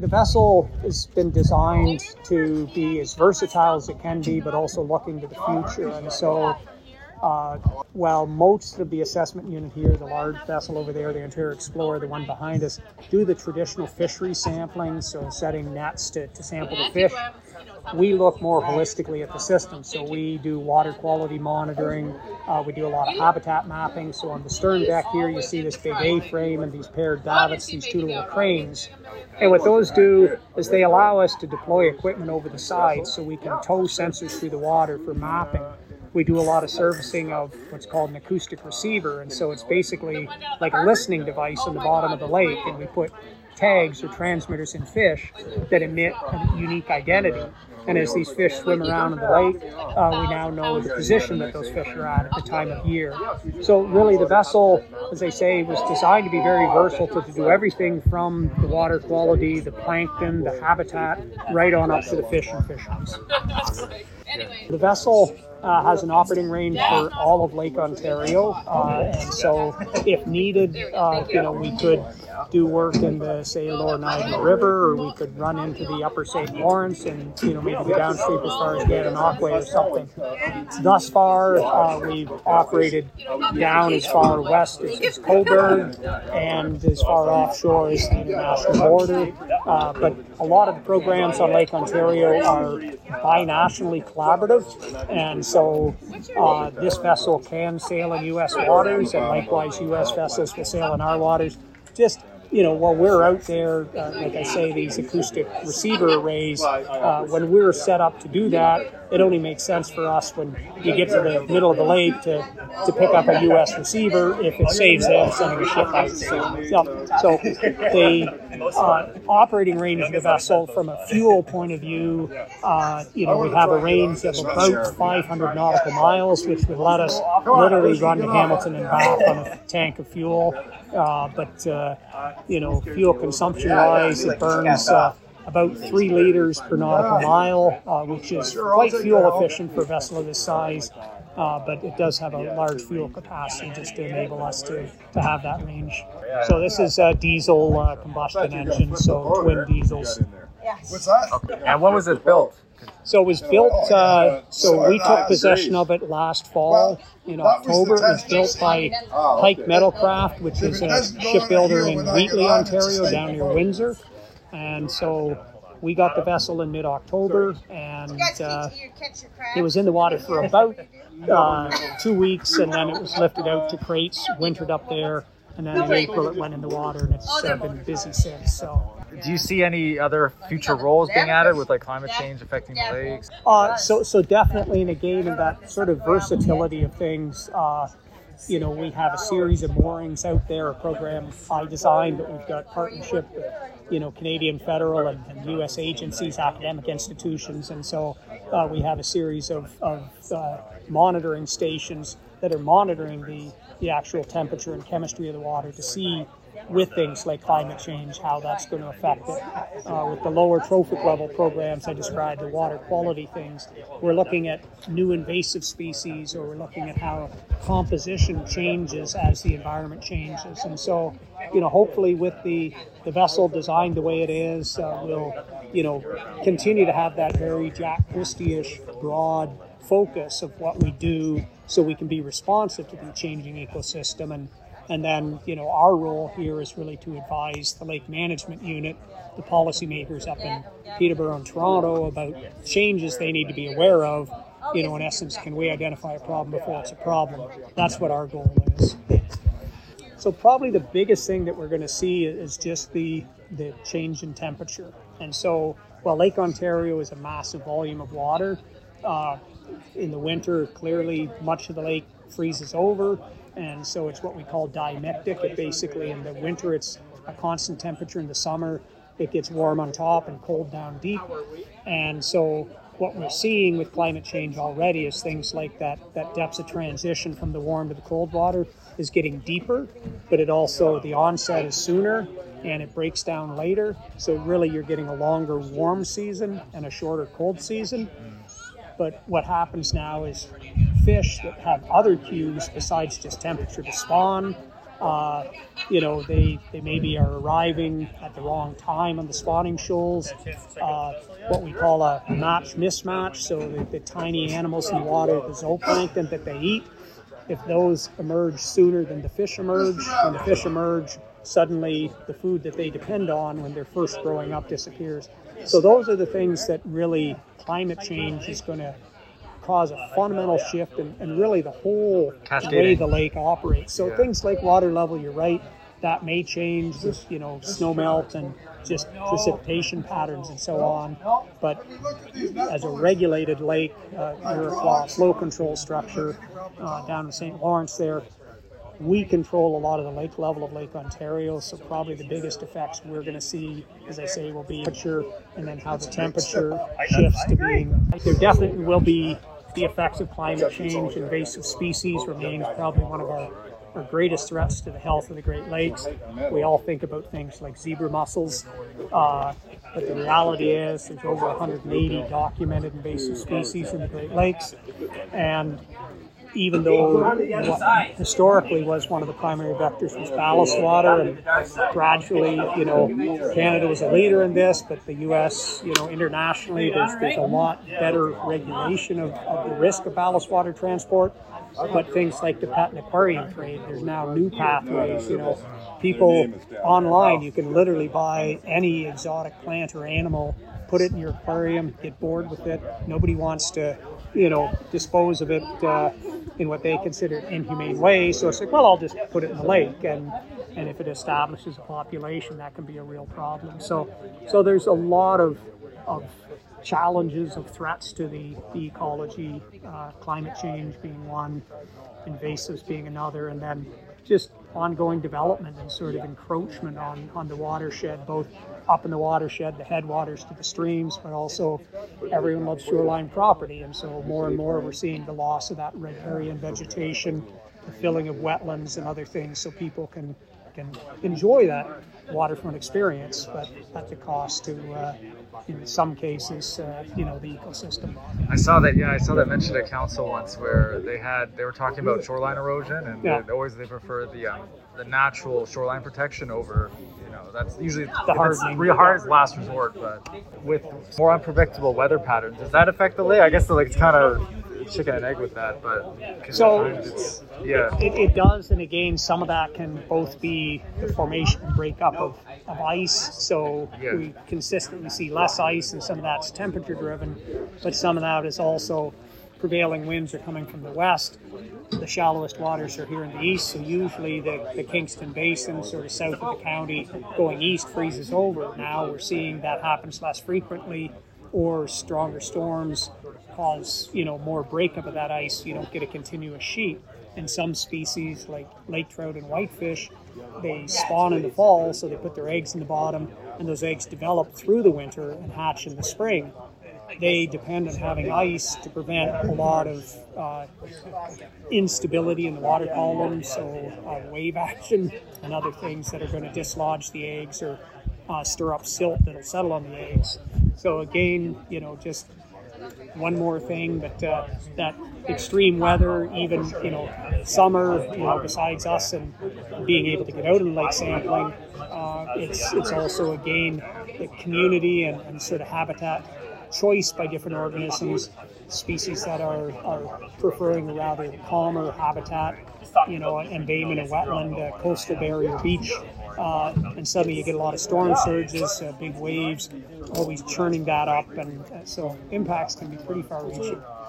The vessel has been designed to be as versatile as it can be, but also looking to the future. And so while most of the assessment unit here, the large vessel over there, the Ontario Explorer, the one behind us, do the traditional fishery sampling, so setting nets to sample the fish, we look more holistically at the system. So we do water quality monitoring, we do a lot of habitat mapping. So on the stern deck here, you see this big A-frame and these paired davits, these two little cranes. And what those do is they allow us to deploy equipment over the side so we can tow sensors through the water for mapping. We do a lot of servicing of what's called an acoustic receiver, and so it's basically like a listening device on the bottom of the lake, and we put tags or transmitters in fish that emit a unique identity. And as these fish swim around in the lake, we now know the position that those fish are at the time of year. So really the vessel, as I say, was designed to be very versatile, to do everything from the water quality, the plankton, the habitat, right on up to the fish and fisheries. The vessel has an operating range for all of Lake Ontario, and so if needed, we could do work in the, say, Lower Niagara River, or we could run into the Upper St. Lawrence and, maybe go downstream as far as Gananoque or something. Thus far, we've operated down as far west as Cobourg and as far offshore as the international border, but a lot of the programs on Lake Ontario are binationally collaborative, and so this vessel can sail in U.S. waters, and likewise U.S. vessels will sail in our waters. Just, while we're out there, like I say, these acoustic receiver arrays, when we're set up to do that, it only makes sense for us when you get to the middle of the lake to pick up a U.S. receiver if it saves them sending a ship out. So the operating range of the vessel from a fuel point of view, we have a range of about 500 nautical miles, which would let us literally run to Hamilton and back on a tank of fuel. But fuel consumption-wise, it burns about 3 liters per nautical mile, which is quite fuel efficient for a vessel of this size, but it does have a large fuel capacity just to enable us to have that range. So this is a diesel combustion engine, so twin diesels. What's that? Okay. And when was it built? So it was built, so we took possession of it last fall in October. It was built by Pike Metalcraft, which is a shipbuilder in Wheatley, Ontario, down near Windsor. And so we got the vessel in mid-October, and it was in the water for about 2 weeks, and then it was lifted out to crates, wintered up there, and then in April it went in the water, and it's been busy since. So. Do you see any other future roles being added with climate change affecting the lakes? So definitely, and again, in that sort of versatility of things, we have a series of moorings out there, a program I designed that we've got partnership with, Canadian federal and U.S. agencies, academic institutions, and so we have a series of monitoring stations that are monitoring the actual temperature and chemistry of the water to see with things like climate change, how that's going to affect it. With the lower trophic level programs I described, the water quality things, we're looking at new invasive species, or we're looking at how composition changes as the environment changes. And so, hopefully with the vessel designed the way it is, we'll, continue to have that very Jack Christie-ish broad focus of what we do so we can be responsive to the changing ecosystem. And then, our role here is really to advise the Lake Management Unit, the policymakers up in Peterborough and Toronto about changes they need to be aware of. In essence, can we identify a problem before it's a problem? That's what our goal is. So probably the biggest thing that we're going to see is just the change in temperature. And so, while Lake Ontario is a massive volume of water, in the winter, clearly much of the lake freezes over. And so it's what we call dimictic. It basically, in the winter, it's a constant temperature. In the summer, it gets warm on top and cold down deep. And so what we're seeing with climate change already is things like that depths of transition from the warm to the cold water is getting deeper, but it also, the onset is sooner and it breaks down later. So really you're getting a longer warm season and a shorter cold season. But what happens now is fish that have other cues besides just temperature to spawn, They maybe are arriving at the wrong time on the spawning shoals. What we call a match mismatch, so the tiny animals in the water, the zooplankton that they eat, if those emerge sooner than the fish emerge, when the fish emerge, suddenly the food that they depend on when they're first growing up disappears. So those are the things that really climate change is going to cause a fundamental shift and really the whole way the lake operates. So things like water level, you're right, that may change with, snow melt and just precipitation patterns and so on. But as a regulated lake, Iroquois flow control structure down in St. Lawrence there, we control a lot of the lake level of Lake Ontario, so probably the biggest effects we're going to see, as I say, will be temperature, and then how the temperature shifts to being. There definitely will be the effects of climate change. Invasive species remains probably one of our greatest threats to the health of the Great Lakes. We all think about things like zebra mussels, but the reality is there's over 180 documented invasive species in the Great Lakes, and even though what historically was one of the primary vectors was ballast water, and gradually, Canada was a leader in this, but the U.S., internationally, there's a lot better regulation of the risk of ballast water transport. But things like the pet and aquarium trade, there's now new pathways. People online, you can literally buy any exotic plant or animal, put it in your aquarium, get bored with it. Nobody wants to, dispose of it in what they consider an inhumane way. So it's like, well, I'll just put it in the lake, and if it establishes a population, that can be a real problem. So there's a lot of challenges, of threats to the ecology, climate change being one, invasives being another, and then just ongoing development and sort of encroachment on the watershed, both up in the watershed, the headwaters to the streams, but also everyone loves shoreline property, and so more and more we're seeing the loss of that riparian vegetation, the filling of wetlands and other things, so people can enjoy that waterfront experience, but at the cost to, in some cases, the ecosystem. I saw that mentioned at council once, where they were talking about shoreline erosion, and they prefer the natural shoreline protection over, that's usually the hard last resort, but with more unpredictable weather patterns, does that affect the lake? I guess it's kind of chicken and egg with that, but it does, and again, some of that can both be the formation and breakup of ice, so we consistently see less ice, and some of that's temperature driven, but some of that is also prevailing winds are coming from the west. The shallowest waters are here in the east, so usually the Kingston Basin, sort of south of the county, going east freezes over. Now we're seeing that happens less frequently, or stronger storms cause, more breakup of that ice. You don't get a continuous sheet. And some species, like lake trout and whitefish, they spawn in the fall, so they put their eggs in the bottom, and those eggs develop through the winter and hatch in the spring. They depend on having ice to prevent a lot of instability in the water column, so wave action and other things that are going to dislodge the eggs or stir up silt that'll settle on the eggs. So again, just one more thing, but that extreme weather, even summer, besides us and being able to get out in lake sampling, it's also again the community and sort of habitat choice by different organisms, species that are preferring a rather calmer habitat, embayment of wetland, coastal barrier beach, and suddenly you get a lot of storm surges, big waves, always churning that up, and so impacts can be pretty far-reaching.